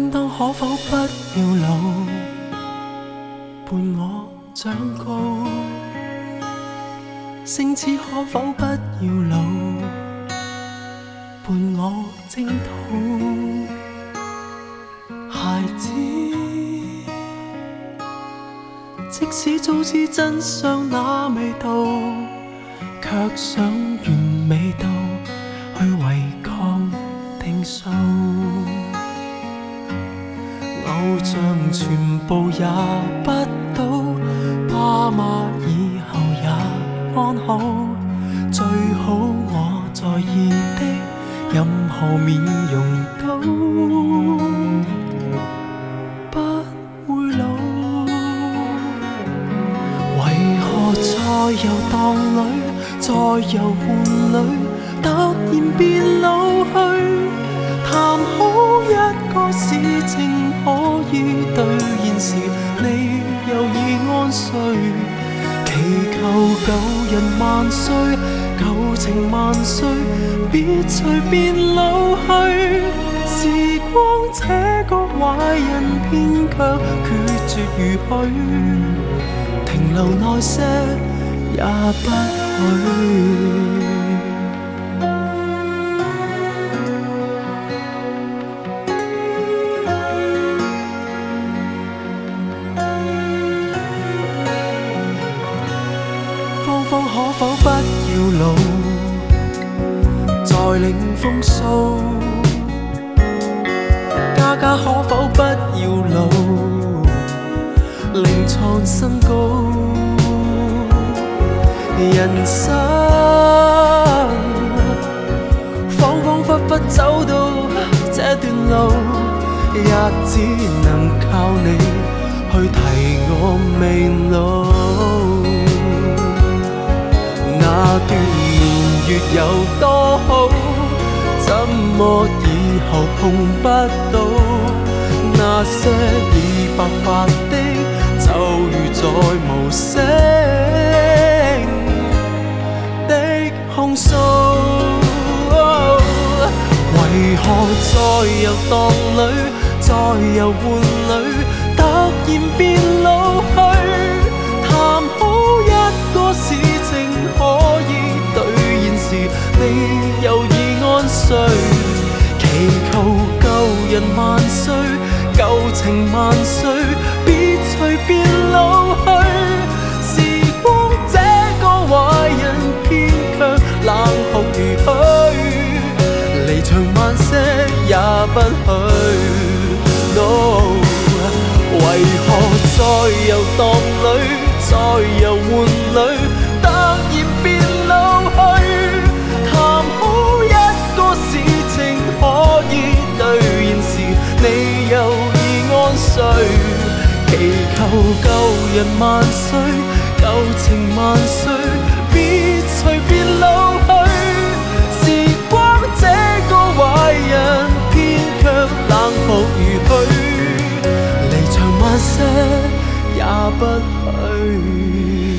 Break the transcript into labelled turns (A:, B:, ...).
A: 擔當可否不要老，伴我長高？星矢可否不要老，伴我征討？孩子，即使早知真相那味道，卻想完美到去違抗定數。偶像全部也不到，爸媽以後也安好，最好我在意的任何面容都不會老。為何在遊蕩裏，在遊玩裏，突然變老去？談好一個事情可以兌現時，你又已安睡。祈求舊人萬歲，舊情萬歲，別隨便老去。時光這個壞人偏卻決絕如許，停留耐些也不許。方可否不要老，再領風騷？家家可否不要老，另創新高？人生恍恍惚惚走到這段路，也只能靠你去提我未老。那段年月有多好，怎麼以後碰不到？那些已白髮的，就如在無聲的控訴。為何在遊蕩裏，在遊玩裏，突然變老去？談好一個事情可以兌現時，你又已安睡。祈求舊人萬歲，舊情萬歲，別隨便老去。時光這個壞人偏卻冷酷如許，離場慢些也不許。No， 為何在遊蕩裏，在遊玩裏，突然變老去？談好一個事情可以兌現時，你又已安睡。祈求舊人萬歲，舊情萬歲，別隨便老去。時光這個壞人偏卻冷酷如許，離場慢些也不許。